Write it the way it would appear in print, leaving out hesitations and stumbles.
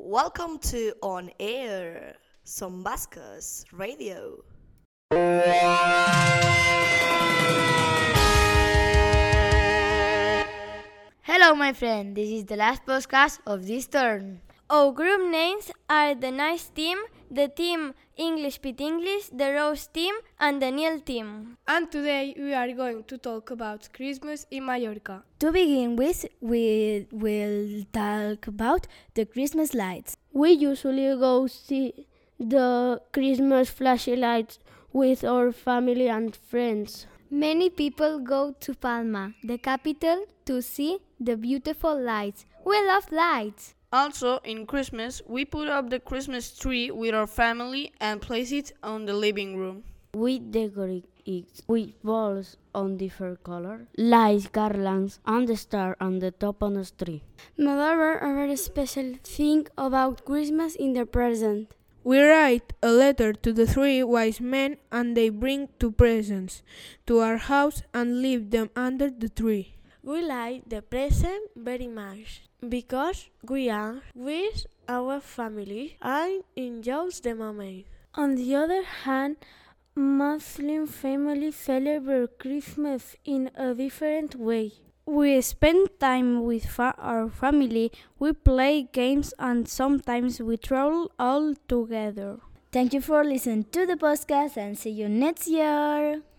welcome to On Air, Sombascas Radio. Hello, my friend. This is the last podcast of this term. Our group names are the Nice Team, the Team English Pit English, the Rose Team, and the Neil Team. And today we are going to talk about Christmas in Mallorca. To begin with, we will talk about the Christmas lights. We usually go see the Christmas flashy lights with our family and friends. Many people go to Palma, the capital, to see the beautiful lights. We love lights. Also, in Christmas, we put up the Christmas tree with our family and place it on the living room. We decorate it with balls on different colors, lights, garlands, and the star on the top of the tree. Moreover, a very special thing about Christmas in the present. We write a letter to the three wise men and they bring two presents to our house and leave them under the tree. We like the present very much because we are with our family and enjoy the moment. On the other hand, Muslim families celebrate Christmas in a different way. We spend time with our family, we play games, and sometimes we travel all together. Thank you for listening to the podcast and see you next year.